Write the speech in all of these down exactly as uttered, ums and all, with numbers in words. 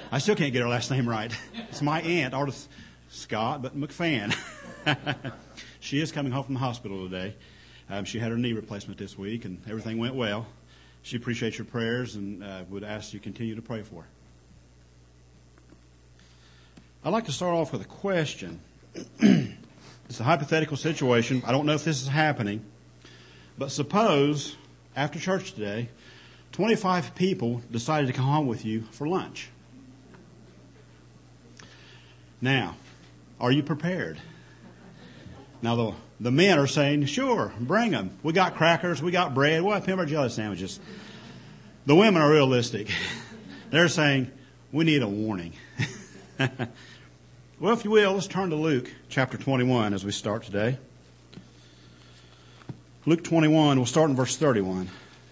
I still can't get her last name right. It's my aunt, Artist Scott, but McFan. She is coming home from the hospital today. Um, she had her knee replacement this week, and everything went well. She appreciates your prayers and uh, would ask you to continue to pray for her. I'd like to start off with a question. It's a hypothetical situation. I don't know if this is happening, but suppose after church today, twenty-five people decided to come home with you for lunch. Now, are you prepared? Now, the, the men are saying, sure, bring them. We got crackers, we got bread, we'll have peanut butter jelly sandwiches. The women are realistic. They're saying, we need a warning. Well, if you will, let's turn to Luke chapter twenty-one as we start today. Luke twenty-one, we'll start in verse thirty-one.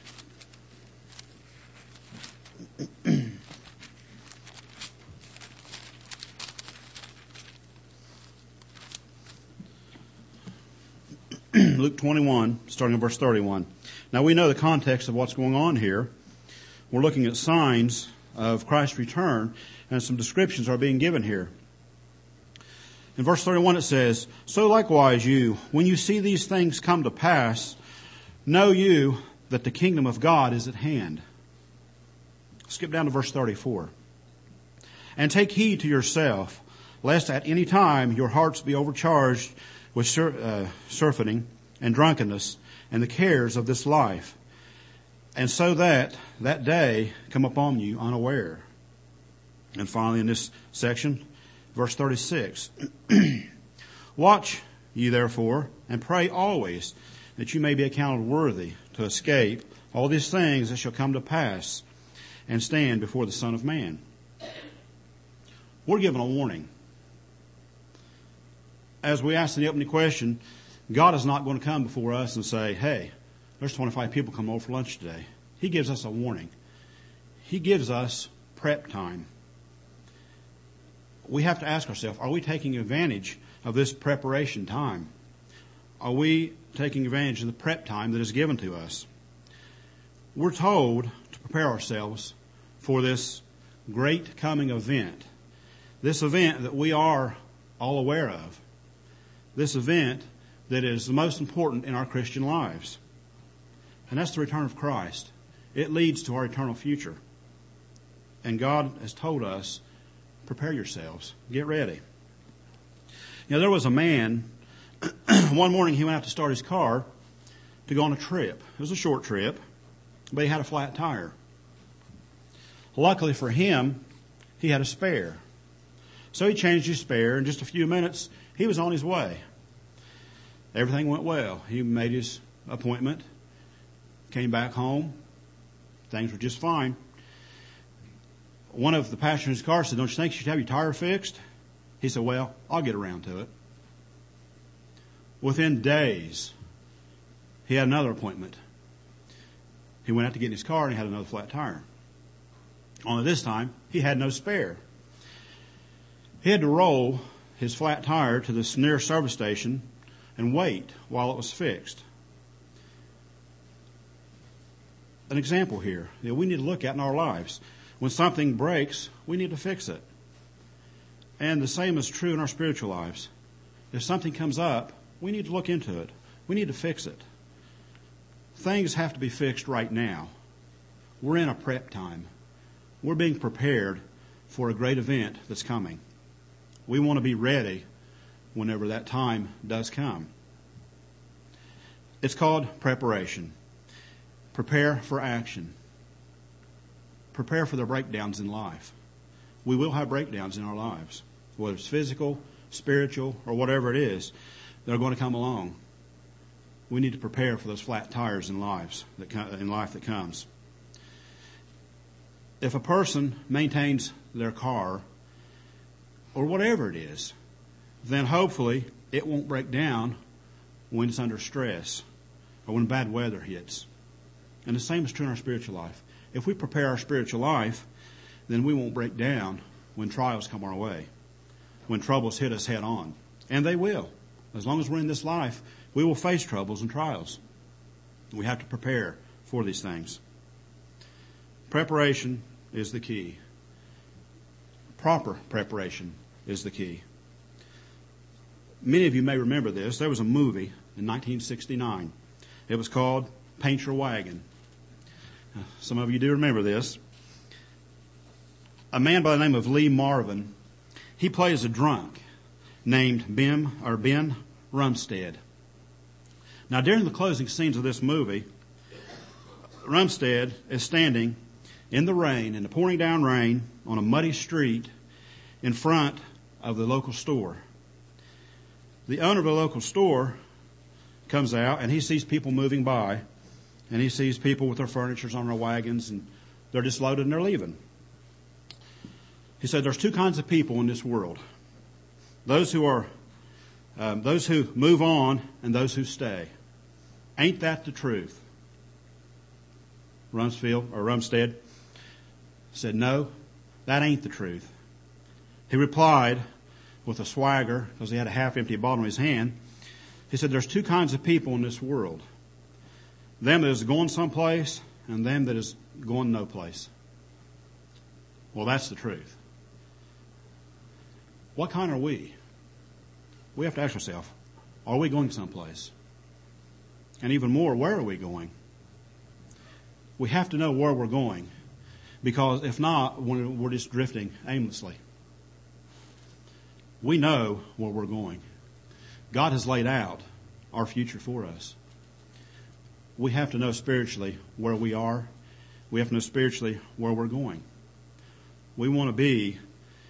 Luke twenty-one, starting in verse thirty-one. Now we know the context of what's going on here. We're looking at signs of Christ's return, and some descriptions are being given here. In verse thirty-one it says, so likewise you, when you see these things come to pass, know you that the kingdom of God is at hand. Skip down to verse thirty-four. And take heed to yourself, lest at any time your hearts be overcharged with sur- uh, surfeiting and drunkenness and the cares of this life, and so that that day come upon you unaware. And finally in this section, verse thirty-six, watch ye therefore, and pray always, that you may be accounted worthy to escape all these things that shall come to pass, and stand before the Son of Man. We're given a warning. As we asked in the opening question, God is not going to come before us and say, hey, there's twenty-five people coming over for lunch today. He gives us a warning. He gives us prep time. We have to ask ourselves, are we taking advantage of this preparation time? Are we taking advantage of the prep time that is given to us? We're told to prepare ourselves for this great coming event. This event that we are all aware of. This event that is the most important in our Christian lives. And that's the return of Christ. It leads to our eternal future. And God has told us, prepare yourselves. Get ready. You know, there was a man, one morning he went out to start his car to go on a trip. It was a short trip, but he had a flat tire. Luckily for him, he had a spare. So he changed his spare. In just a few minutes, he was on his way. Everything went well. He made his appointment, came back home. Things were just fine. One of the passengers in his car said, don't you think you should have your tire fixed? He said, well, I'll get around to it. Within days, he had another appointment. He went out to get in his car and he had another flat tire. Only this time, he had no spare. He had to roll his flat tire to this nearest service station and wait while it was fixed. An example here that we need to look at in our lives. When something breaks, we need to fix it. And the same is true in our spiritual lives. If something comes up, we need to look into it. We need to fix it. Things have to be fixed right now. We're in a prep time. We're being prepared for a great event that's coming. We want to be ready whenever that time does come. It's called preparation. Prepare for action. Prepare for the breakdowns in life. We will have breakdowns in our lives, whether it's physical, spiritual, or whatever it is. They're going to come along. We need to prepare for those flat tires in lives that in life that comes. If a person maintains their car, or whatever it is, then hopefully it won't break down when it's under stress or when bad weather hits. And the same is true in our spiritual life. If we prepare our spiritual life, then we won't break down when trials come our way, when troubles hit us head on. And they will. As long as we're in this life, we will face troubles and trials. We have to prepare for these things. Preparation is the key. Proper preparation is the key. Many of you may remember this. There was a movie in nineteen sixty-nine. It was called Paint Your Wagon. Some of you do remember this. A man by the name of Lee Marvin, he plays a drunk named Ben or Ben Rumstead. Now, during the closing scenes of this movie, Rumstead is standing in the rain, in the pouring down rain, on a muddy street in front of the local store. The owner of the local store comes out and he sees people moving by, and he sees people with their furnitures on their wagons, and they're just loaded and they're leaving. He said, there's two kinds of people in this world. Those who are, um, those who move on and those who stay. Ain't that the truth? Rumsfeld or Rumstead said, no, that ain't the truth. He replied with a swagger, because he had a half-empty bottle in his hand. He said, there's two kinds of people in this world. Them that is going someplace and them that is going no place. Well, that's the truth. What kind are we? We have to ask ourselves, are we going someplace? And even more, where are we going? We have to know where we're going, because if not, we're just drifting aimlessly. We know where we're going. God has laid out our future for us. We have to know spiritually where we are. We have to know spiritually where we're going. We want to be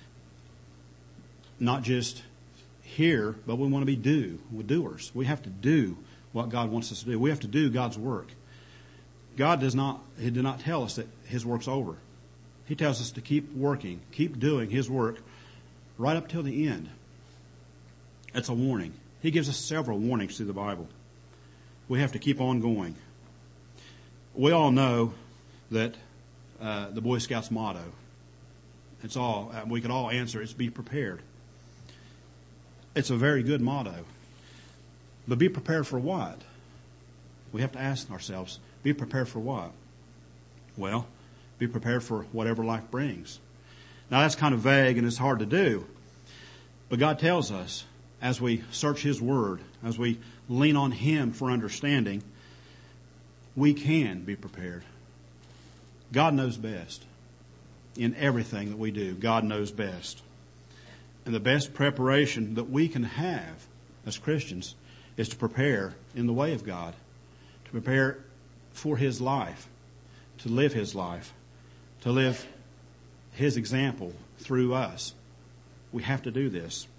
not just here, but we want to be do, doers. We have to do what God wants us to do. We have to do God's work. God does not, He did not tell us that His work's over. He tells us to keep working, keep doing His work right up till the end. It's a warning. He gives us several warnings through the Bible. We have to keep on going. We all know that uh, the Boy Scouts motto, it's all, uh, we could all answer, it's be prepared. It's a very good motto. But be prepared for what? We have to ask ourselves, be prepared for what? Well, be prepared for whatever life brings. Now that's kind of vague and it's hard to do. But God tells us, as we search His Word, as we lean on Him for understanding, we can be prepared. God knows best. In everything that we do, God knows best. And the best preparation that we can have as Christians is to prepare in the way of God, to prepare for His life, to live His life, to live His example through us. We have to do this.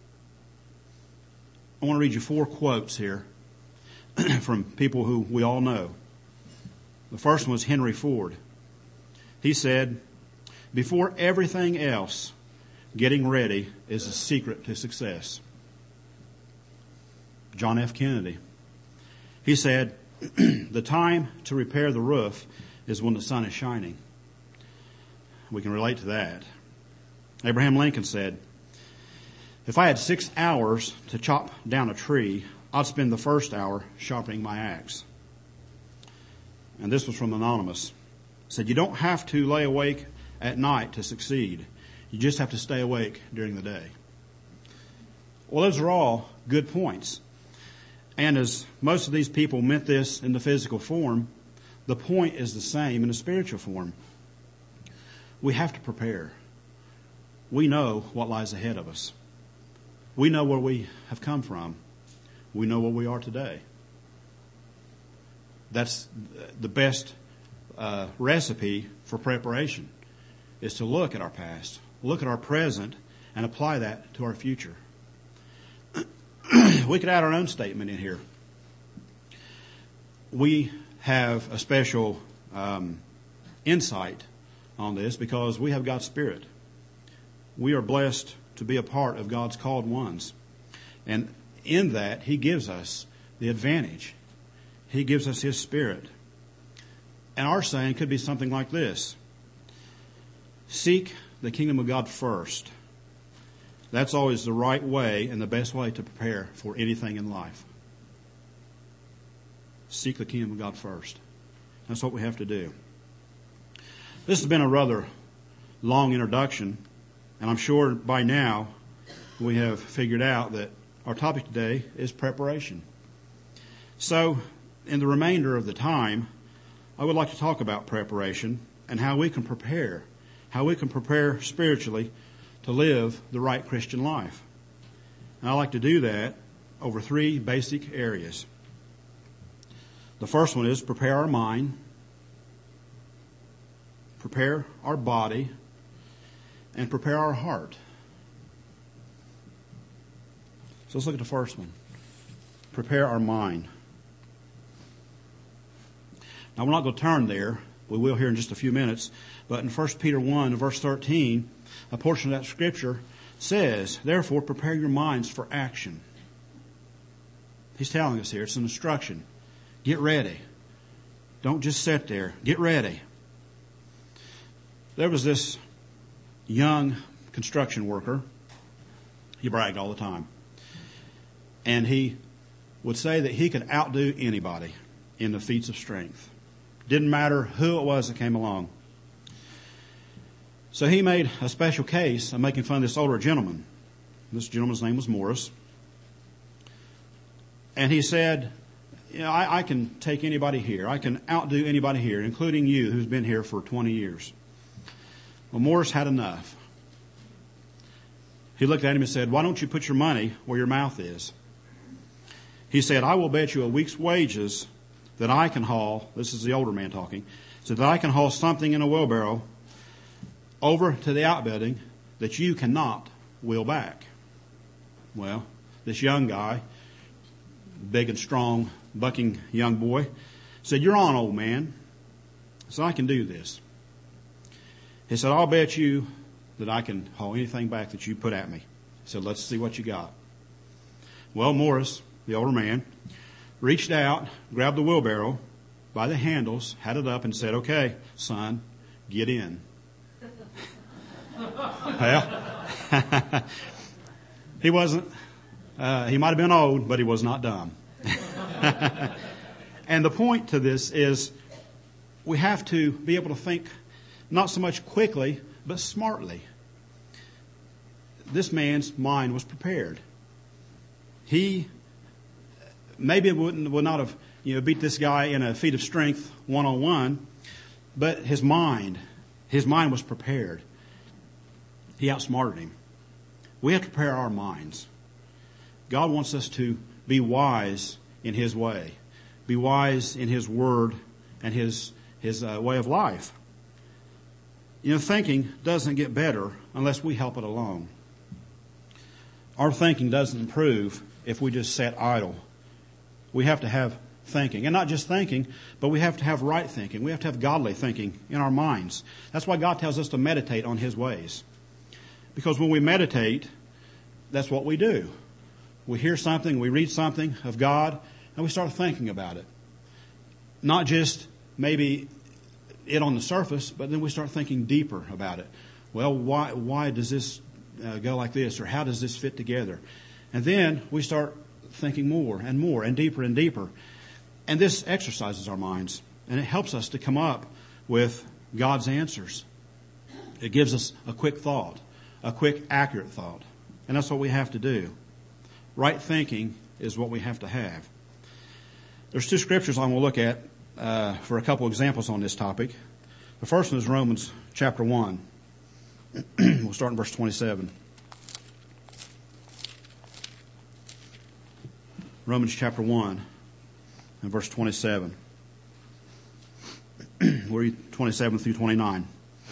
I want to read you four quotes here from people who we all know. The first one was Henry Ford. He said, before everything else, getting ready is the secret to success. John F. Kennedy. He said, the time to repair the roof is when the sun is shining. We can relate to that. Abraham Lincoln said, if I had six hours to chop down a tree, I'd spend the first hour sharpening my axe. And this was from Anonymous. He said, you don't have to lay awake at night to succeed. You just have to stay awake during the day. Well, those are all good points. And as most of these people meant this in the physical form, the point is the same in the spiritual form. We have to prepare. We know what lies ahead of us. We know where we have come from. We know where we are today. That's the best uh, recipe for preparation, is to look at our past, look at our present, and apply that to our future. We could add our own statement in here. We have a special um, insight on this because we have God's Spirit. We are blessed to be a part of God's called ones. And in that, He gives us the advantage. He gives us His Spirit. And our saying could be something like this: seek the kingdom of God first. That's always the right way and the best way to prepare for anything in life. Seek the kingdom of God first. That's what we have to do. This has been a rather long introduction, And I'm sure by now we have figured out that our topic today is preparation. So, in the remainder of the time, I would like to talk about preparation and how we can prepare, how we can prepare spiritually to live the right Christian life. And I like to do that over three basic areas. The first one is prepare our mind, prepare our body, and prepare our heart. So let's look at the first one. Prepare our mind. Now, we're not going to turn there. We will here in just a few minutes. But in First Peter one, verse thirteen, a portion of that scripture says, therefore, prepare your minds for action. He's telling us here, it's an instruction. Get ready. Don't just sit there. Get ready. There was this young construction worker. He bragged all the time. And he would say that he could outdo anybody in the feats of strength. Didn't matter who it was that came along. So he made a special case of making fun of this older gentleman. This gentleman's name was Morris. And he said, you know, I, I can take anybody here. I can outdo anybody here, including you, who's been here for twenty years. Well, Morris had enough. He looked at him and said, why don't you put your money where your mouth is? He said, I will bet you a week's wages that I can haul, this is the older man talking, so that I can haul something in a wheelbarrow over to the outbuilding that you cannot wheel back. Well, this young guy, big and strong, bucking young boy, said, you're on, old man. So I can do this. He said, I'll bet you that I can haul anything back that you put at me. He said, let's see what you got. Well, Morris, the older man, reached out, grabbed the wheelbarrow by the handles, had it up, and said, okay, son, get in. Well, he wasn't, uh, he might have been old, but he was not dumb. And the point to this is we have to be able to think not so much quickly, but smartly. This man's mind was prepared. He maybe wouldn't would not have you know beat this guy in a feat of strength one on one, but his mind, his mind was prepared. He outsmarted him. We have to prepare our minds. God wants us to be wise in His way, be wise in His word and His His uh, way of life. You know, thinking doesn't get better unless we help it along. Our thinking doesn't improve if we just sit idle. We have to have thinking. And not just thinking, but we have to have right thinking. We have to have godly thinking in our minds. That's why God tells us to meditate on His ways. Because when we meditate, that's what we do. We hear something, we read something of God, and we start thinking about it. Not just maybe it on the surface, but then we start thinking deeper about it. Well, why why does this uh, go like this, or how does this fit together? And then we start thinking more and more and deeper and deeper. And this exercises our minds, and it helps us to come up with God's answers. It gives us a quick thought, a quick, accurate thought. And that's what we have to do. Right thinking is what we have to have. There's two scriptures I'm going to look at uh, for a couple examples on this topic. The first one is Romans chapter one. We'll start in verse twenty-seven. Romans chapter one and verse twenty-seven. We'll read twenty-seven through twenty-nine.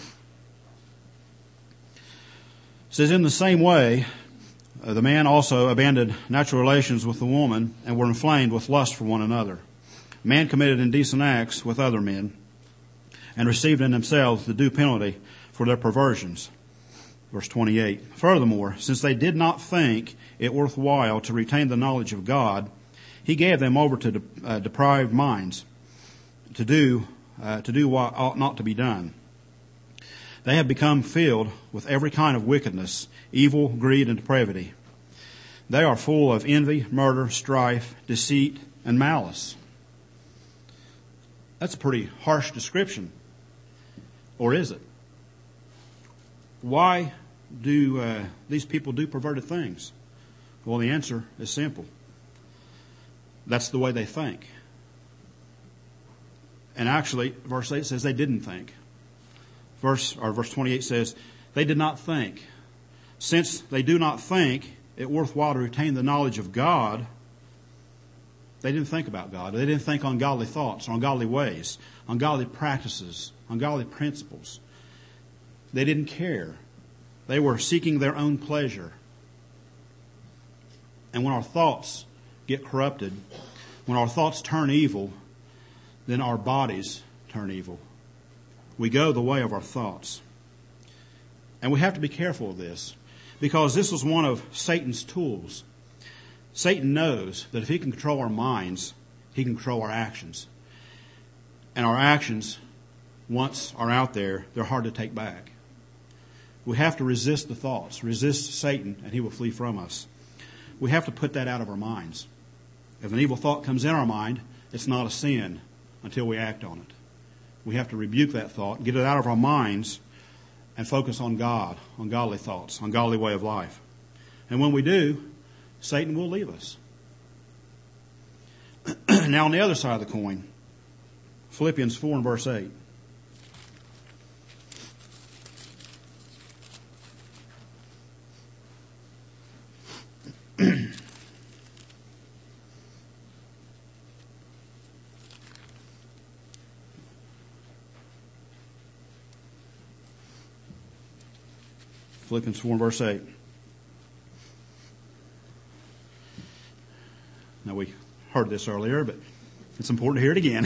It says, in the same way, uh, the man also abandoned natural relations with the woman and were inflamed with lust for one another. Man committed indecent acts with other men and received in themselves the due penalty for their perversions. Verse twenty-eight. Furthermore, since they did not think it worthwhile to retain the knowledge of God, He gave them over to de- uh, deprived minds to do uh, to do what ought not to be done. They have become filled with every kind of wickedness, evil, greed, and depravity. They are full of envy, murder, strife, deceit, and malice. That's a pretty harsh description. Or is it? Why do uh, these people do perverted things? Well, the answer is simple. That's the way they think. And actually, verse eight says they didn't think. Verse or verse twenty-eight says they did not think. Since they do not think it worthwhile to retain the knowledge of God, they didn't think about God. They didn't think on godly thoughts, on godly ways, on godly practices, on godly principles. They didn't care. They were seeking their own pleasure. And when our thoughts get corrupted, when our thoughts turn evil, then our bodies turn evil. We go the way of our thoughts. And we have to be careful of this, because this is one of Satan's tools. Satan knows that if he can control our minds, he can control our actions. And our actions, once are out there, they're hard to take back. We have to resist the thoughts, resist Satan, and he will flee from us. We have to put that out of our minds. If an evil thought comes in our mind, it's not a sin until we act on it. We have to rebuke that thought, get it out of our minds, and focus on God, on godly thoughts, on godly way of life. And when we do, Satan will leave us. Now on the other side of the coin, Philippians four and verse eight. Philippians four and verse eight. Now we heard this earlier, but it's important to hear it again.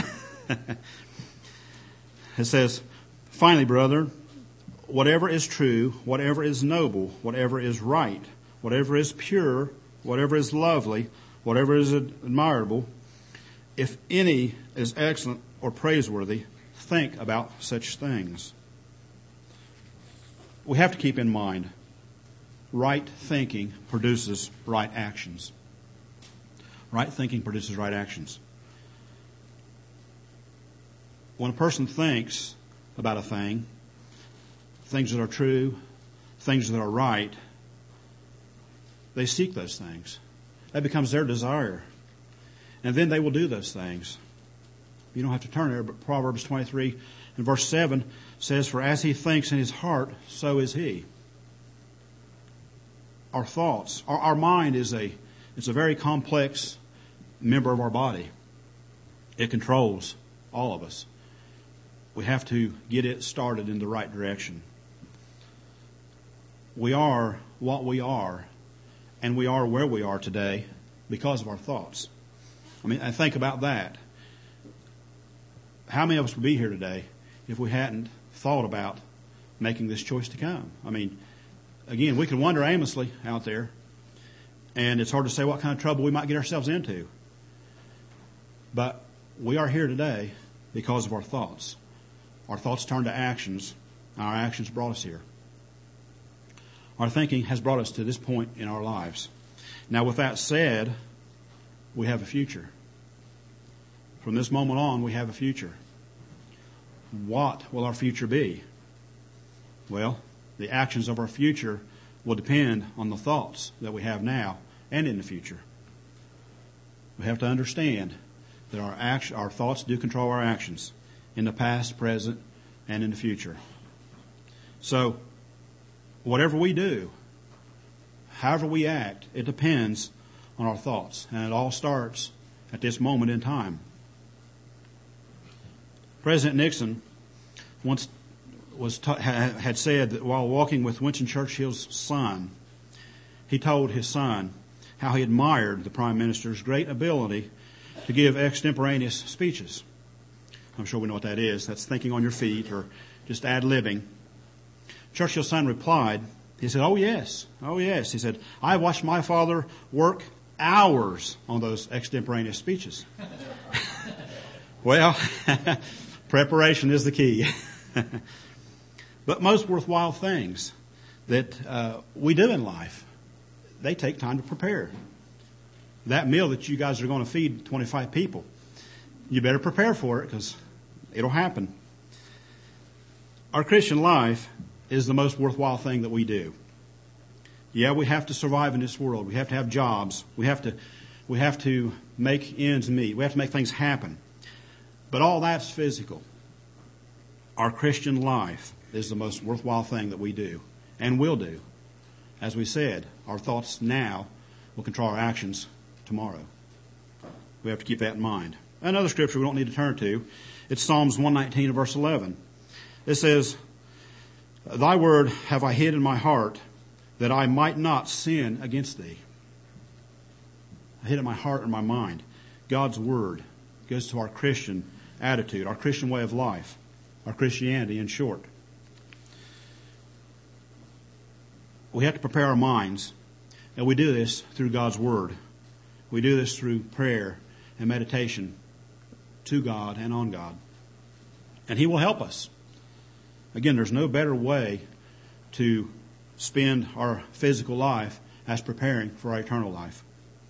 It says, finally, brother, whatever is true, whatever is noble, whatever is right, whatever is pure, whatever is lovely, whatever is admirable, if any is excellent or praiseworthy, think about such things. We have to keep in mind, right thinking produces right actions. Right thinking produces right actions. When a person thinks about a thing, things that are true, things that are right, they seek those things. That becomes their desire. And then they will do those things. You don't have to turn there, but Proverbs twenty-three and verse seven says, for as he thinks in his heart, so is he. Our thoughts, our, our mind is a, it's a very complex member of our body. It controls all of us. We have to get it started in the right direction. We are what we are, and we are where we are today because of our thoughts. I mean, I think about that. How many of us would be here today if we hadn't thought about making this choice to come? I mean, again, we can wander aimlessly out there, and it's hard to say what kind of trouble we might get ourselves into. But we are here today because of our thoughts. Our thoughts turned to actions, and our actions brought us here. Our thinking has brought us to this point in our lives. Now, with that said, we have a future. From this moment on, we have a future. What will our future be? Well, the actions of our future will depend on the thoughts that we have now and in the future. We have to understand that our action, our thoughts do control our actions in the past, present, and in the future. So, whatever we do, however we act, it depends on our thoughts. And it all starts at this moment in time. President Nixon once was ta- had said that while walking with Winston Churchill's son, he told his son how he admired the Prime Minister's great ability to give extemporaneous speeches. I'm sure we know what that is. That's thinking on your feet or just ad-libbing. Churchill's son replied, he said, oh yes, oh yes. He said, I watched my father work hours on those extemporaneous speeches. Well, preparation is the key. But most worthwhile things that uh, we do in life, they take time to prepare. That meal that you guys are going to feed twenty-five people, you better prepare for it because it'll happen. Our Christian life is the most worthwhile thing that we do. Yeah, we have to survive in this world. We have to have jobs. We have to, we have to make ends meet. We have to make things happen. But all that's physical. Our Christian life is the most worthwhile thing that we do and will do. As we said, our thoughts now will control our actions tomorrow. We have to keep that in mind. Another scripture we don't need to turn to, it's Psalms one nineteen, verse eleven. It says, Thy word have I hid in my heart, that I might not sin against thee. I hid it in my heart and my mind. God's word goes to our Christian attitude, our Christian way of life, our Christianity in short. We have to prepare our minds, and we do this through God's word. We do this through prayer and meditation to God and on God. And He will help us. Again, there's no better way to spend our physical life as preparing for our eternal life.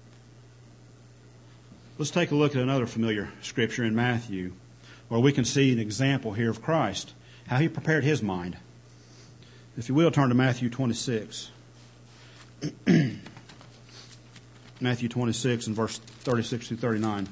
Let's take a look at another familiar scripture in Matthew, where we can see an example here of Christ, how He prepared His mind. If you will, turn to Matthew twenty-six. Matthew twenty-six and verse thirty-six through thirty-nine.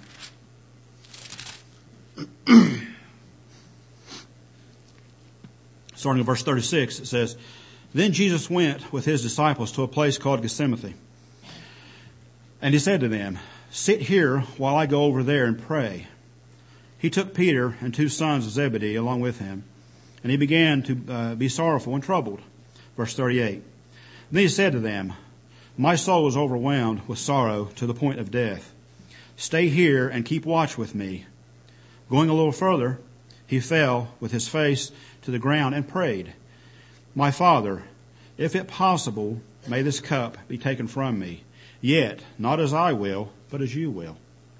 Starting in verse thirty-six, it says, Then Jesus went with His disciples to a place called Gethsemane. And He said to them, Sit here while I go over there and pray. He took Peter and two sons of Zebedee along with Him, and He began to uh, be sorrowful and troubled. Verse thirty-eight. Then He said to them, My soul is overwhelmed with sorrow to the point of death. Stay here and keep watch with me. Going a little further, He fell with His face to the ground and prayed, My Father, if it possible, may this cup be taken from me. Yet, not as I will, but as you will.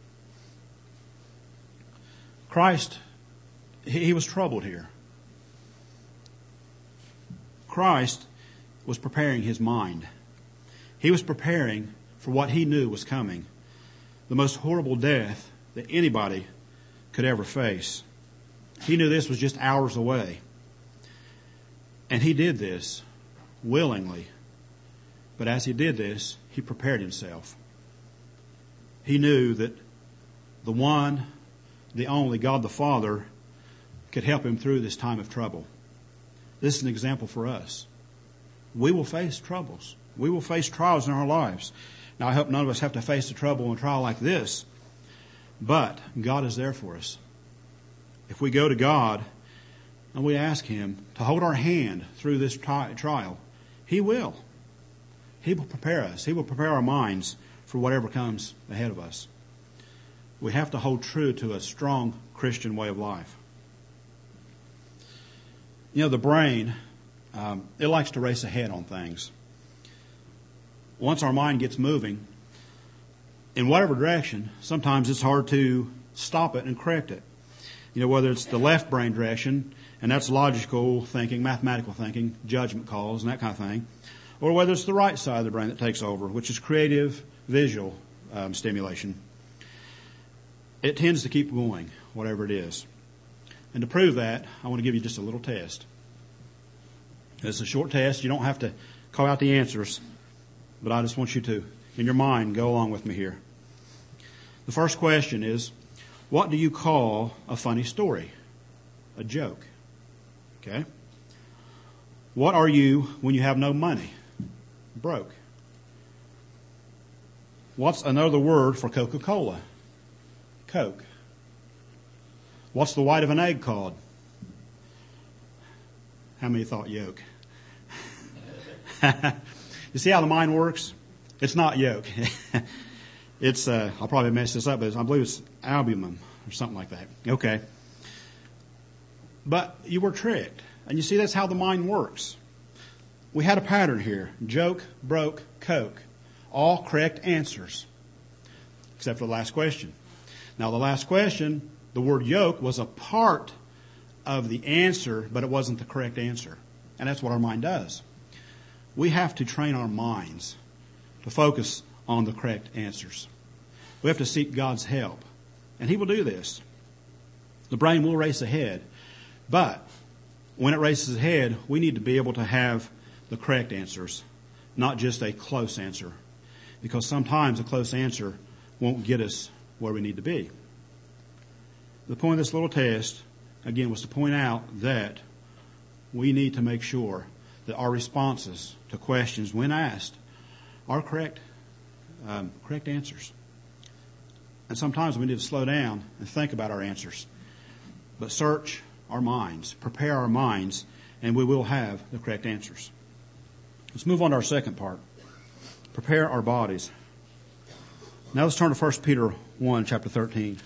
Christ, He was troubled here. Christ was preparing His mind. He was preparing for what He knew was coming. The most horrible death that anybody could ever face. He knew this was just hours away. And He did this willingly. But as He did this, He prepared Himself. He knew that the one, the only, God the Father, could help Him through this time of trouble. This is an example for us. We will face troubles. We will face trials in our lives. Now, I hope none of us have to face a trouble and a trial like this. But God is there for us. If we go to God and we ask Him to hold our hand through this tri- trial, He will. He will prepare us. He will prepare our minds for whatever comes ahead of us. We have to hold true to a strong Christian way of life. You know, the brain, um, it likes to race ahead on things. Once our mind gets moving, in whatever direction, sometimes it's hard to stop it and correct it. You know, whether it's the left brain direction, and that's logical thinking, mathematical thinking, judgment calls, and that kind of thing, or whether it's the right side of the brain that takes over, which is creative, visual um, stimulation. It tends to keep going, whatever it is. And to prove that, I want to give you just a little test. It's a short test. You don't have to call out the answers, but I just want you to, in your mind, go along with me here. The first question is, what do you call a funny story? A joke. Okay? What are you when you have no money? Broke. What's another word for Coca-Cola? Coke. What's the white of an egg called? How many thought yolk? You see how the mind works? It's not yolk. It's, uh, I'll probably mess this up, but I believe it's albumin or something like that. Okay. But you were tricked. And you see, that's how the mind works. We had a pattern here. Joke, broke, Coke. All correct answers. Except for the last question. Now, the last question, the word yoke was a part of the answer, but it wasn't the correct answer. And that's what our mind does. We have to train our minds to focus on the correct answers. We have to seek God's help. And He will do this. The brain will race ahead. But when it races ahead, we need to be able to have the correct answers. not just a close answer, because sometimes a close answer won't get us where we need to be. The point of this little test, again, was to point out that we need to make sure that our responses to questions, when asked, are correct, um, correct answers. And sometimes we need to slow down and think about our answers. But search our minds, prepare our minds, and we will have the correct answers. Let's move on to our second part. Prepare our bodies. Now let's turn to First Peter one, chapter thirteen.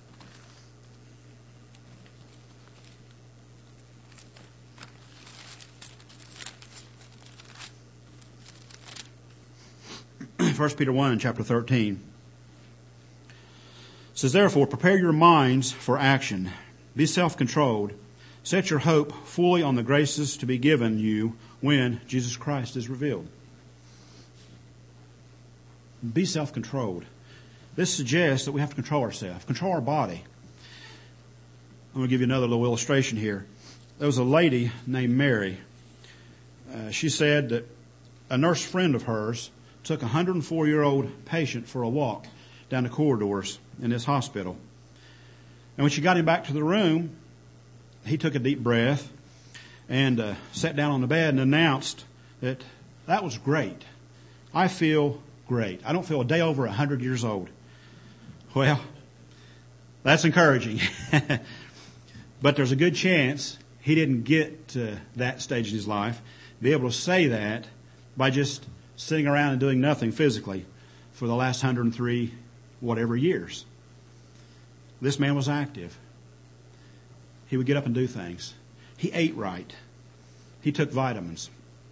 First Peter one, chapter thirteen. It says, therefore, prepare your minds for action. Be self-controlled. Set your hope fully on the graces to be given you when Jesus Christ is revealed. Be self-controlled. This suggests that we have to control ourselves, control our body. I'm going to give you another little illustration here. There was a lady named Mary. Uh, she said that a nurse friend of hers took a one hundred four year old patient for a walk down the corridors in this hospital. And when she got him back to the room, he took a deep breath and uh, sat down on the bed and announced that that was great. I feel great. I don't feel a day over one hundred years old. Well, that's encouraging. But there's a good chance he didn't get to that stage in his life, be able to say that by just sitting around and doing nothing physically for the last one hundred three whatever years. This man was active. He would get up and do things. He ate right. He took vitamins.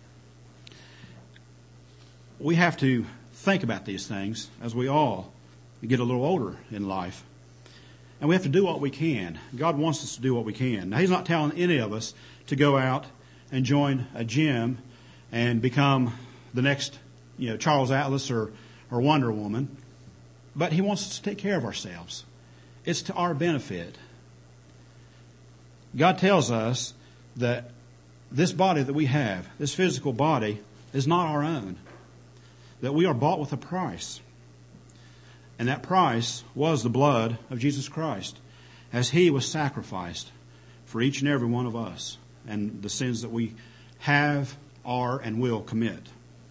We have to think about these things as we all get a little older in life. And we have to do what we can. God wants us to do what we can. Now, He's not telling any of us to go out and join a gym and become the next, you know, Charles Atlas or, or Wonder Woman. But He wants us to take care of ourselves. It's to our benefit. God tells us that this body that we have, this physical body, is not our own. That we are bought with a price. And that price was the blood of Jesus Christ, as He was sacrificed for each and every one of us and the sins that we have, are, and will commit.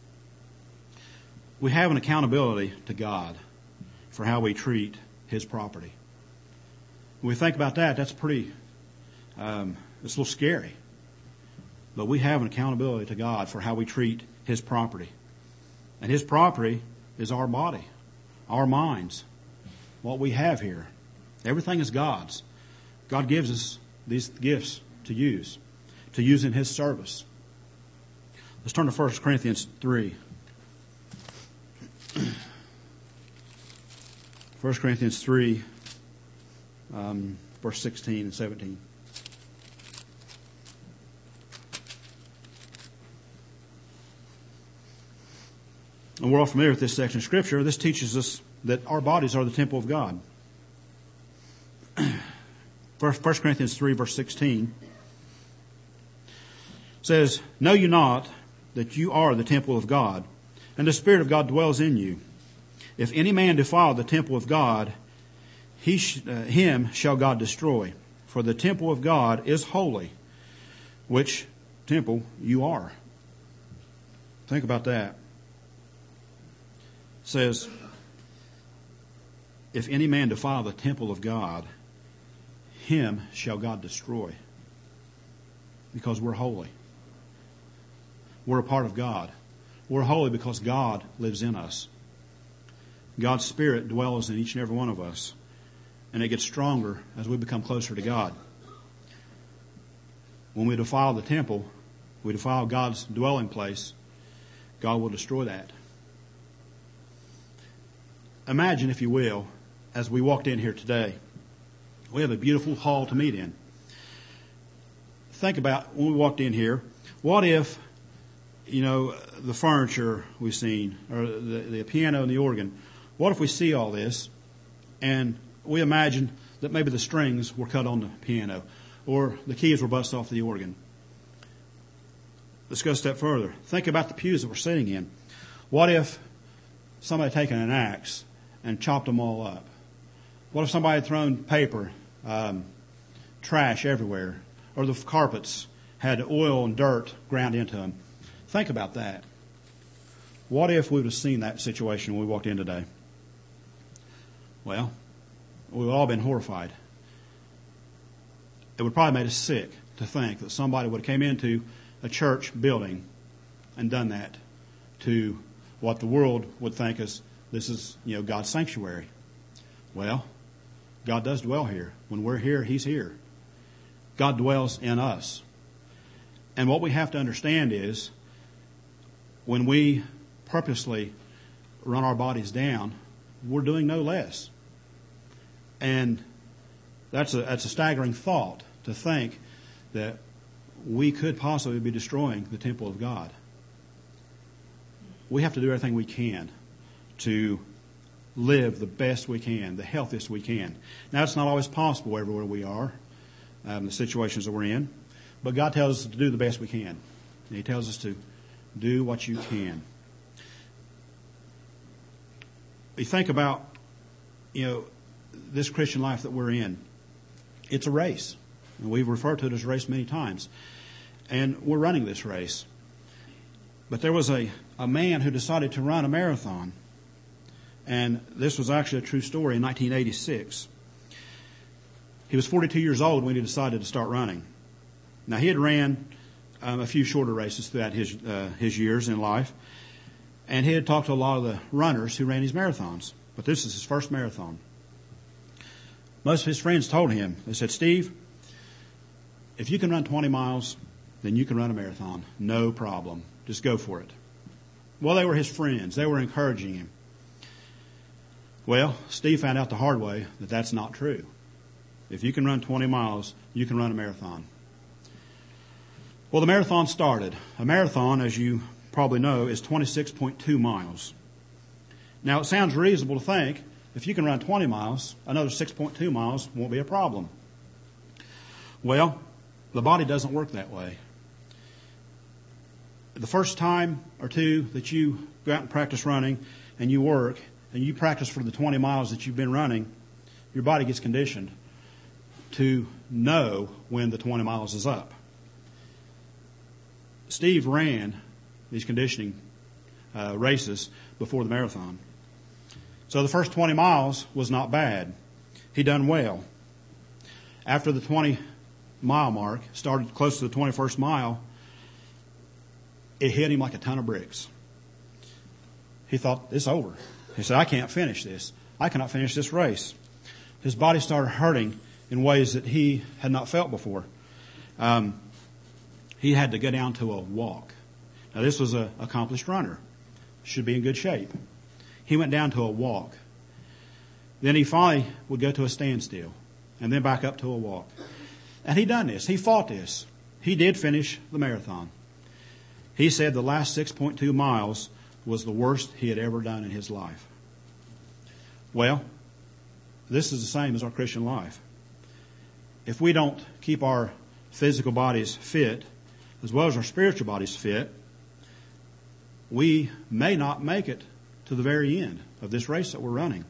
We have an accountability to God for how we treat His property. When we think about that, that's pretty, um, it's a little scary. But we have an accountability to God for how we treat His property. And His property is our body, our minds, what we have here. Everything is God's. God gives us these gifts to use, to use in His service. Let's turn to First Corinthians three. First Corinthians three, um, verse sixteen and seventeen. And we're all familiar with this section of Scripture. This teaches us that our bodies are the temple of God. First Corinthians three, verse sixteen says, know you not that you are the temple of God, and the Spirit of God dwells in you? If any man defile the temple of God, he sh- uh, him shall God destroy. For the temple of God is holy, which temple you are. Think about that. It says, if any man defile the temple of God, him shall God destroy. Because we're holy. We're a part of God. We're holy because God lives in us. God's Spirit dwells in each and every one of us. And it gets stronger as we become closer to God. When we defile the temple, we defile God's dwelling place, God will destroy that. Imagine, if you will, as we walked in here today, we have a beautiful hall to meet in. Think about when we walked in here, what if, you know, the furniture we've seen, or the, the piano and the organ, what if we see all this and we imagine that maybe the strings were cut on the piano or the keys were busted off the organ? Let's go a step further. Think about the pews that we're sitting in. What if somebody had taken an axe and chopped them all up? What if somebody had thrown paper, um, trash everywhere, or the carpets had oil and dirt ground into them? Think about that. What if we would have seen that situation when we walked in today? Well, we've all been horrified. It would probably made us sick to think that somebody would have came into a church building and done that to what the world would think is, this is, you know, God's sanctuary. Well, God does dwell here. When we're here, He's here. God dwells in us. And what we have to understand is, when we purposely run our bodies down, we're doing no less. And that's a, that's a staggering thought, to think that we could possibly be destroying the temple of God. We have to do everything we can to live the best we can, the healthiest we can. Now, it's not always possible everywhere we are, um, the situations that we're in, but God tells us to do the best we can. And He tells us to do what you can. You think about, you know, this Christian life that we're in. It's a race. And we've referred to it as a race many times. And we're running this race. But there was a, a man who decided to run a marathon. And this was actually a true story in nineteen eighty-six. He was forty-two years old when he decided to start running. Now, he had ran um, a few shorter races throughout his uh, his years in life. And he had talked to a lot of the runners who ran these marathons. But this is his first marathon. Most of his friends told him, they said, Steve, if you can run twenty miles, then you can run a marathon. No problem. Just go for it. Well, they were his friends. They were encouraging him. Well, Steve found out the hard way that that's not true. If you can run twenty miles, you can run a marathon. Well, the marathon started. A marathon, as you probably know, is twenty-six point two miles. Now, it sounds reasonable to think, if you can run twenty miles, another six point two miles won't be a problem. Well, the body doesn't work that way. The first time or two that you go out and practice running and you work and you practice for the twenty miles that you've been running, your body gets conditioned to know when the twenty miles is up. Steve ran these conditioning uh, races before the marathon. So the first twenty miles was not bad. He done well. After the twenty mile mark, started close to the twenty-first mile, it hit him like a ton of bricks. He thought, it's over. He said, I can't finish this. I cannot finish this race. His body started hurting in ways that he had not felt before. Um, he had to go down to a walk. Now, this was an accomplished runner. Should be in good shape. He went down to a walk. Then he finally would go to a standstill and then back up to a walk. And he done this. He fought this. He did finish the marathon. He said the last six point two miles was the worst he had ever done in his life. Well, this is the same as our Christian life. If we don't keep our physical bodies fit, as well as our spiritual bodies fit, we may not make it to the very end of this race that we're running.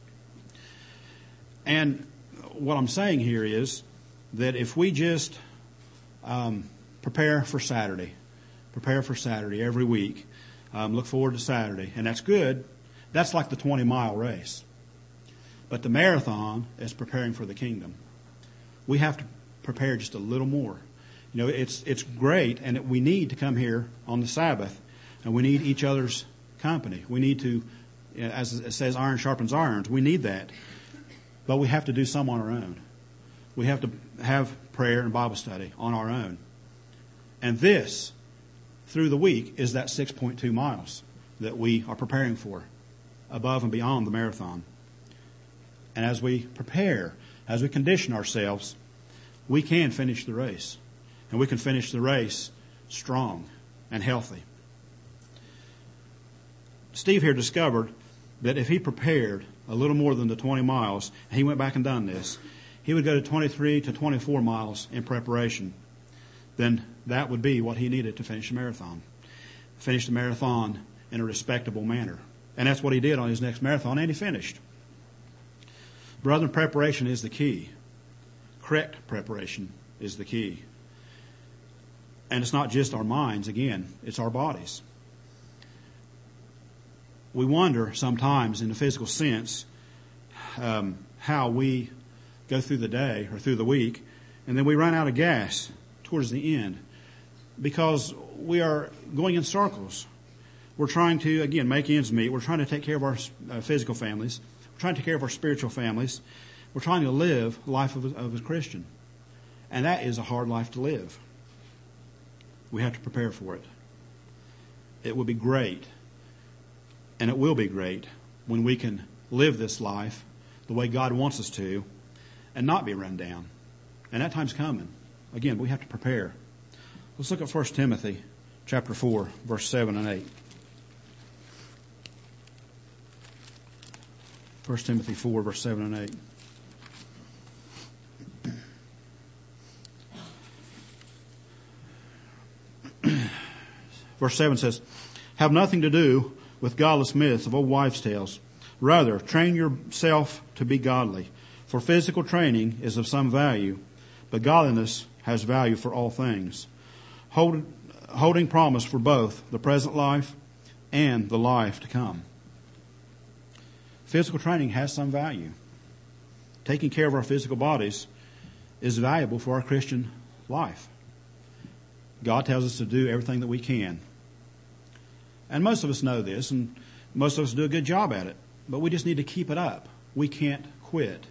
And what I'm saying here is that if we just um, prepare for Saturday, prepare for Saturday every week, um, look forward to Saturday, and that's good. That's like the twenty mile race. But the marathon is preparing for the kingdom. We have to prepare just a little more. You know, it's it's great, and it, we need to come here on the Sabbath, and we need each other's company. We need to, as it says, iron sharpens iron. We need that. But we have to do some on our own. We have to have prayer and Bible study on our own. And this, through the week, is that six point two miles that we are preparing for, above and beyond the marathon. And as we prepare, as we condition ourselves, we can finish the race. And we can finish the race strong and healthy. Steve here discovered that if he prepared a little more than the twenty miles, and he went back and done this, he would go to twenty-three to twenty-four miles in preparation. Then that would be what he needed to finish the marathon. Finish the marathon in a respectable manner. And that's what he did on his next marathon, and he finished. Brethren, preparation is the key. Correct preparation is the key. And it's not just our minds, again, it's our bodies. We wonder sometimes in the physical sense um, how we go through the day or through the week, and then we run out of gas towards the end because we are going in circles. We're trying to, again, make ends meet. We're trying to take care of our uh, physical families. We're trying to take care of our spiritual families. We're trying to live the life of a, of a Christian. And that is a hard life to live. We have to prepare for it. It will be great, and it will be great, when we can live this life the way God wants us to and not be run down. And that time's coming. Again, we have to prepare. Let's look at First Timothy chapter four, verse seven and eight. First Timothy four, verse seven and eight. Verse seven says, "Have nothing to do with godless myths of old wives' tales. Rather, train yourself to be godly. For physical training is of some value, but godliness has value for all things, hold, holding promise for both the present life and the life to come." Physical training has some value. Taking care of our physical bodies is valuable for our Christian life. God tells us to do everything that we can. And most of us know this, and most of us do a good job at it. But we just need to keep it up. We can't quit.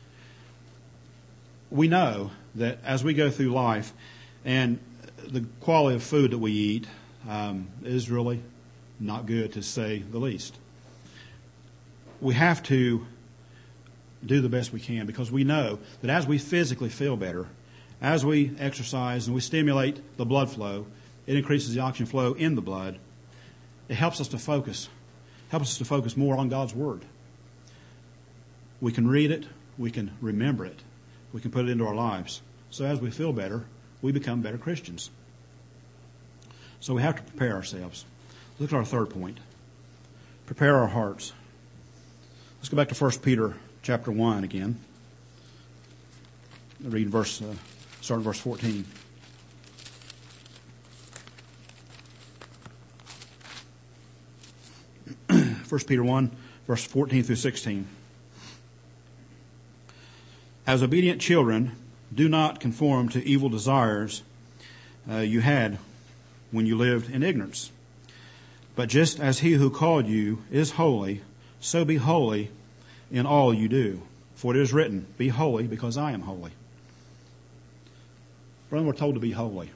We know that as we go through life, and the quality of food that we eat um, is really not good, to say the least. We have to do the best we can, because we know that as we physically feel better, as we exercise and we stimulate the blood flow, it increases the oxygen flow in the blood. It helps us to focus, helps us to focus more on God's Word. We can read it, we can remember it, we can put it into our lives. So as we feel better, we become better Christians. So we have to prepare ourselves. Look at our third point. Prepare our hearts. Let's go back to First Peter chapter one again. Read verse, uh, start in verse fourteen. First Peter one, verse fourteen through sixteen. "As obedient children, do not conform to evil desires uh, you had when you lived in ignorance. But just as he who called you is holy, so be holy in all you do. For it is written, 'Be holy, because I am holy.'" Brethren, we're told to be holy.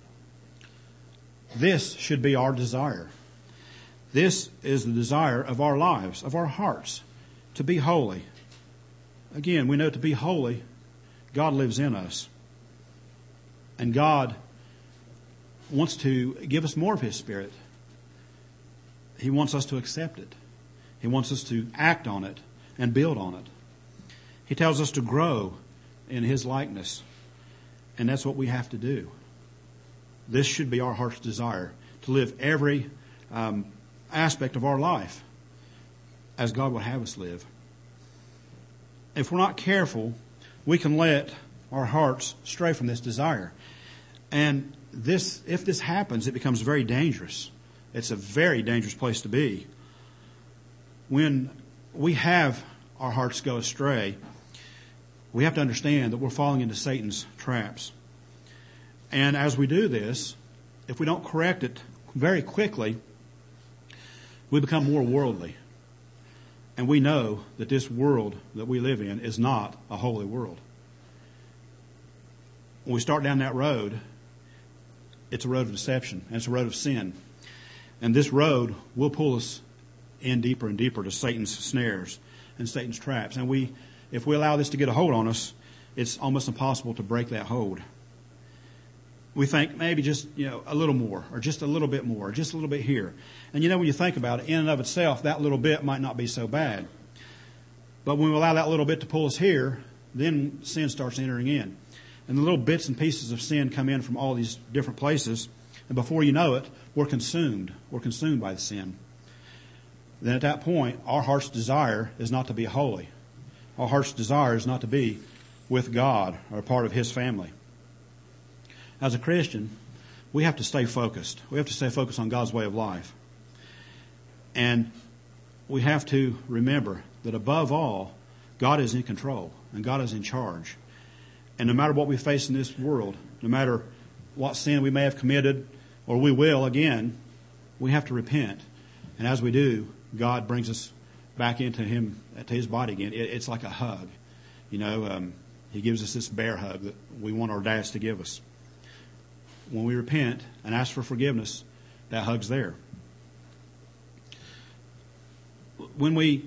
This should be our desire. This is the desire of our lives, of our hearts, to be holy. Again, we know to be holy, God lives in us. And God wants to give us more of His Spirit. He wants us to accept it. He wants us to act on it and build on it. He tells us to grow in His likeness. And that's what we have to do. This should be our heart's desire, to live every um, aspect of our life as God would have us live. If we're not careful, we can let our hearts stray from this desire. And this, if this happens, it becomes very dangerous. It's a very dangerous place to be. When we have our hearts go astray, we have to understand that we're falling into Satan's traps. And as we do this, if we don't correct it very quickly, we become more worldly. And we know that this world that we live in is not a holy world. When we start down that road, it's a road of deception, and it's a road of sin. And this road will pull us in deeper and deeper to Satan's snares and Satan's traps. And we, if we allow this to get a hold on us, it's almost impossible to break that hold. We think maybe just, you know, a little more, or just a little bit more, or just a little bit here. And you know, when you think about it, in and of itself, that little bit might not be so bad. But when we allow that little bit to pull us here, then sin starts entering in. And the little bits and pieces of sin come in from all these different places. And before you know it, we're consumed. We're consumed by the sin. then at that point, our heart's desire is not to be holy. Our heart's desire is not to be with God or a part of His family. As a Christian, we have to stay focused. We have to stay focused on God's way of life. And we have to remember that above all, God is in control and God is in charge. And no matter what we face in this world, no matter what sin we may have committed or we will again, we have to repent. And as we do, God brings us back into Him, to His body again. It, it's like a hug. You know, um, He gives us this bear hug that we want our dads to give us. When we repent and ask for forgiveness, that hug's there. When we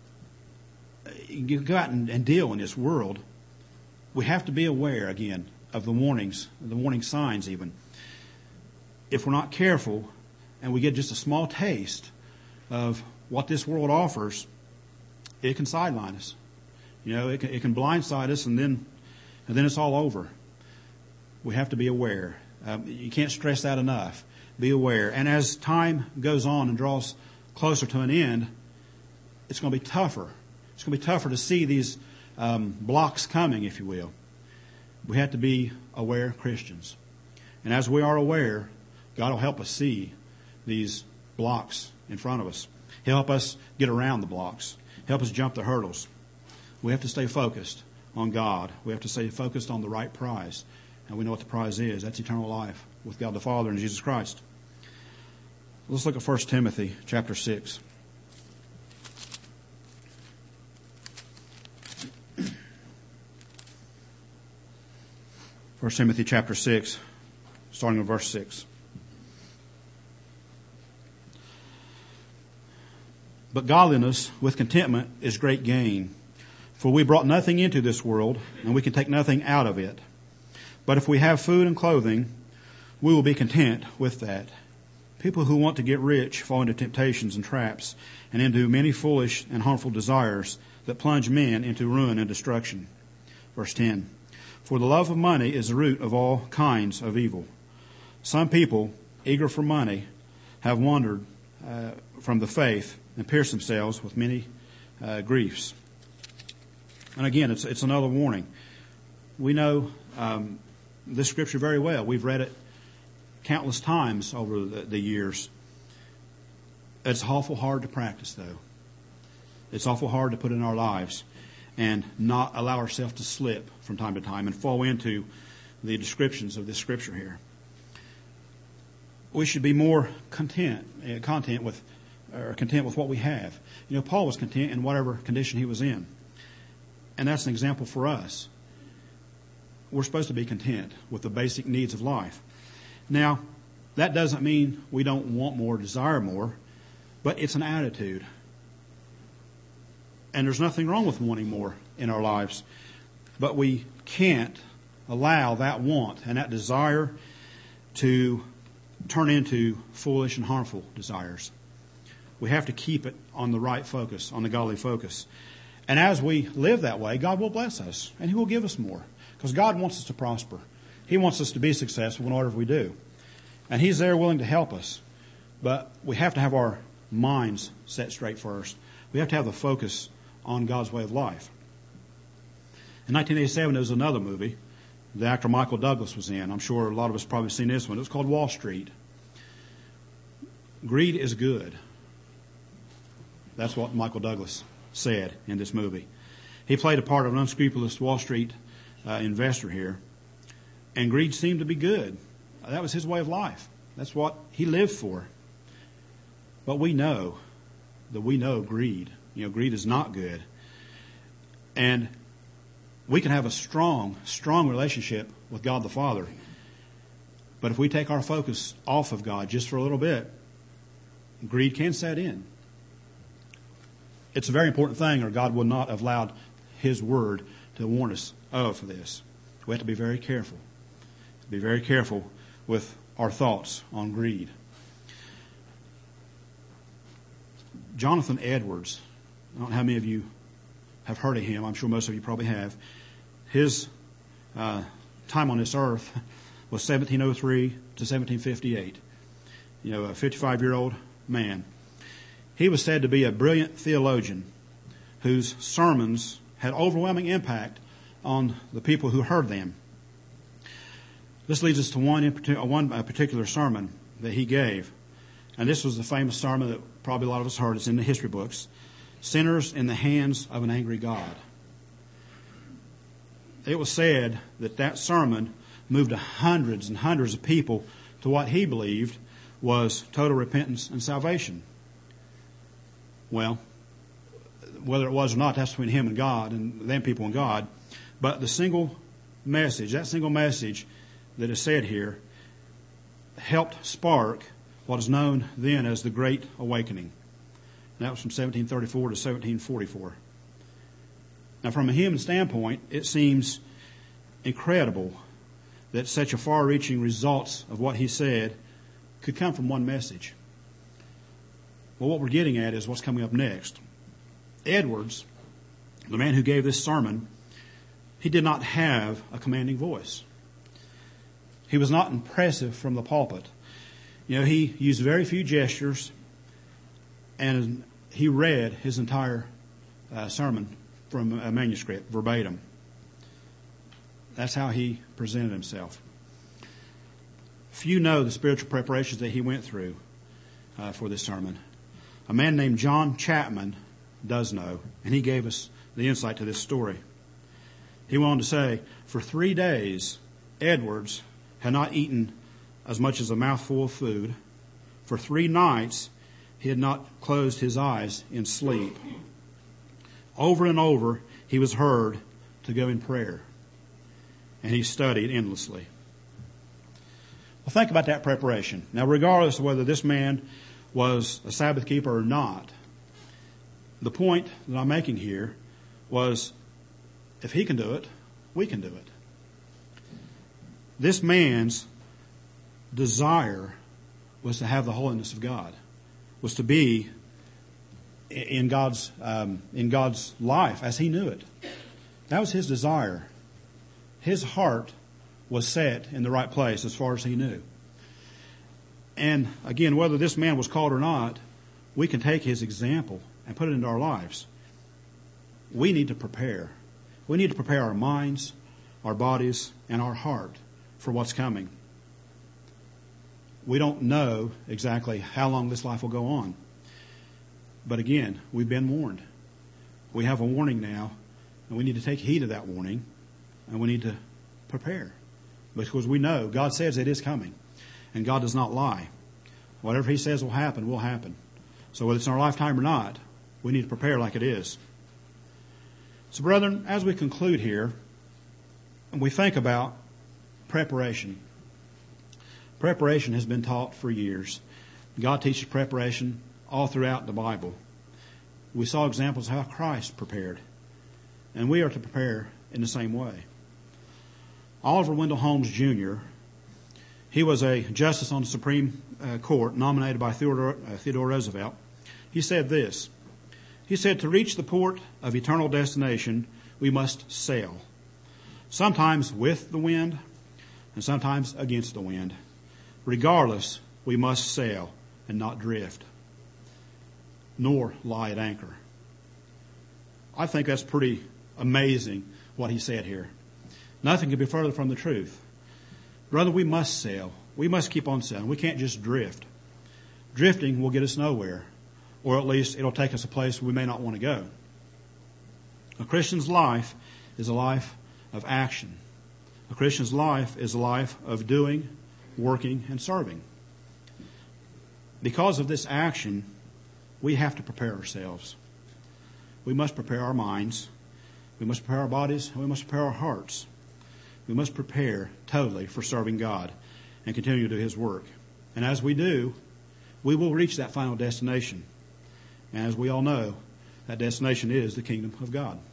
go out and, and deal in this world, we have to be aware again of the warnings, the warning signs even. If we're not careful and we get just a small taste of what this world offers, it can sideline us. You know, it can, it can blindside us, and then and then it's all over. We have to be aware. Um, you can't stress that enough. Be aware. And as time goes on and draws closer to an end, it's going to be tougher. It's going to be tougher to see these um, blocks coming, if you will. We have to be aware Christians. And as we are aware, God will help us see these blocks in front of us. He'll help us get around the blocks. Help us jump the hurdles. We have to stay focused on God. We have to stay focused on the right prize. And we know what the prize is. That's eternal life with God the Father and Jesus Christ. Let's look at First Timothy chapter six. First Timothy chapter six, starting with verse six. But godliness with contentment is great gain. For we brought nothing into this world, and we can take nothing out of it. But if we have food and clothing, we will be content with that. People who want to get rich fall into temptations and traps, and into many foolish and harmful desires that plunge men into ruin and destruction. Verse ten. For the love of money is the root of all kinds of evil. Some people, eager for money, have wandered uh, from the faith and pierced themselves with many uh, griefs. And again, it's it's another warning. We know um, this scripture very well. We've read it countless times over the, the years. It's awful hard to practice, though. It's awful hard to put in our lives and not allow ourselves to slip from time to time and fall into the descriptions of this scripture here. We should be more content, uh, content with, or content with what we have. You know, Paul was content in whatever condition he was in, and that's an example for us. We're supposed to be content with the basic needs of life. Now, that doesn't mean we don't want more, desire more, but it's an attitude. And there's nothing wrong with wanting more in our lives. But we can't allow that want and that desire to turn into foolish and harmful desires. We have to keep it on the right focus, on the godly focus. And as we live that way, God will bless us and He will give us more. Because God wants us to prosper. He wants us to be successful in whatever we do. And He's there willing to help us. But we have to have our minds set straight first. We have to have the focus on God's way of life. In nineteen eighty-seven, there was another movie the actor Michael Douglas was in. I'm sure a lot of us probably seen this one. It was called Wall Street. Greed is good. That's what Michael Douglas said in this movie. He played a part of an unscrupulous Wall Street uh, investor here. And greed seemed to be good. That was his way of life. That's what he lived for. But we know that we know greed. You know, greed is not good. And we can have a strong, strong relationship with God the Father. But if we take our focus off of God just for a little bit, greed can set in. It's a very important thing, or God would not have allowed His Word to warn us of this. We have to be very careful. Be very careful with our thoughts on greed. Jonathan Edwards, I don't know how many of you have heard of him. I'm sure most of you probably have. His uh, time on this earth was seventeen oh three to seventeen fifty-eight. You know, a fifty-five-year-old man. He was said to be a brilliant theologian whose sermons had overwhelming impact on the people who heard them. This leads us to one, in particular, one particular sermon that he gave. And this was the famous sermon that probably a lot of us heard. It's in the history books. Sinners in the Hands of an Angry God. It was said that that sermon moved hundreds and hundreds of people to what he believed was total repentance and salvation. Well, whether it was or not, that's between him and God and them people and God. But the single message, that single message that is said here, helped spark what is known then as the Great Awakening. And that was from seventeen thirty-four to seventeen forty-four. Now, from a human standpoint, it seems incredible that such a far-reaching results of what he said could come from one message. Well, what we're getting at is what's coming up next. Edwards, the man who gave this sermon, he did not have a commanding voice. He was not impressive from the pulpit. You know, he used very few gestures, and he read his entire uh, sermon from a manuscript, verbatim. That's how he presented himself. Few know the spiritual preparations that he went through uh, for this sermon. A man named John Chapman does know, and he gave us the insight to this story. He went on to say, for three days, Edwards had not eaten as much as a mouthful of food. For three nights, he had not closed his eyes in sleep. Over and over, he was heard to go in prayer, and he studied endlessly. Well, think about that preparation. Now, regardless of whether this man was a Sabbath keeper or not, the point that I'm making here was, if he can do it, we can do it. This man's desire was to have the holiness of God, was to be in God's um, in God's life as he knew it. That was his desire. His heart was set in the right place as far as he knew. And again, whether this man was called or not, we can take his example and put it into our lives. We need to prepare. We need to prepare our minds, our bodies, and our heart for what's coming. We don't know exactly how long this life will go on. But again, we've been warned. We have a warning now, and we need to take heed of that warning, and we need to prepare. Because we know God says it is coming, and God does not lie. Whatever he says will happen, will happen. So whether it's in our lifetime or not, we need to prepare like it is. So brethren, as we conclude here, and we think about preparation. Preparation has been taught for years. God teaches preparation all throughout the Bible. We saw examples of how Christ prepared, and we are to prepare in the same way. Oliver Wendell Holmes Junior, he was a justice on the Supreme uh, Court nominated by Theodore, uh, Theodore Roosevelt. He said this. He said, to reach the port of eternal destination, we must sail. Sometimes with the wind, and sometimes against the wind. Regardless, we must sail and not drift, nor lie at anchor. I think that's pretty amazing what he said here. Nothing could be further from the truth. Brother, we must sail. We must keep on sailing. We can't just drift. Drifting will get us nowhere, or at least it'll take us a place we may not want to go. A Christian's life is a life of action. A Christian's life is a life of doing, working, and serving. Because of this action, we have to prepare ourselves. We must prepare our minds. We must prepare our bodies. And we must prepare our hearts. We must prepare totally for serving God and continue to do his work. And as we do, we will reach that final destination. And as we all know, that destination is the kingdom of God.